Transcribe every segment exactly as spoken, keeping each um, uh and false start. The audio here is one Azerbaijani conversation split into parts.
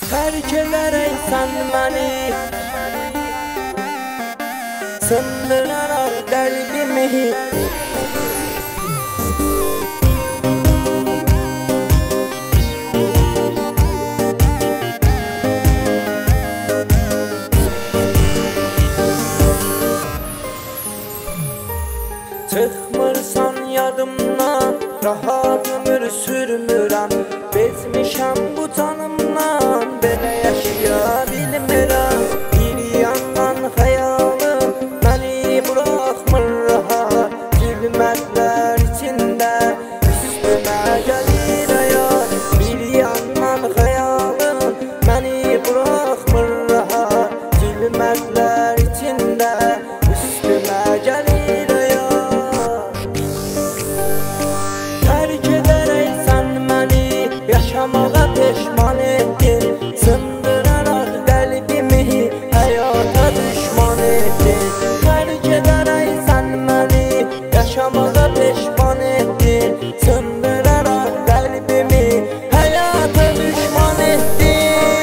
Terk ederek sen beni, sındırarak kalbimi. Çıkmırsan yadımdan, rahat ömür sürmürəm. Bezmişəm bu canımdan, belə yaşaya bilmirəm. Bir yandan xəyalım məni buraxmır rahat. Zülmətlər içində üstümə gəlir ayar. Bir yandan xəyalım məni buraxmır rahat. Zülmətlər içində üstümə gəlir ayar. Terk ederek sen beni, yaşamağa peşman ettin. Sındırarak kalbimi, hayata düşman ettin. Terk ederek sen beni, yaşamağa peşman ettin. Sındırarak kalbimi, hayata düşman ettin.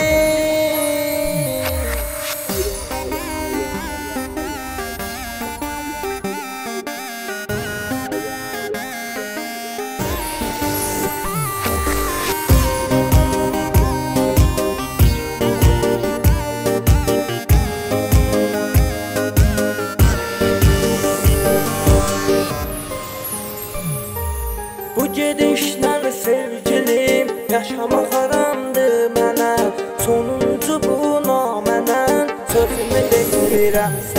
Bu gedişdən sevgilim, yaşamaq haramdır mənə. Sonuncu bu namənən, sözümü deyirəm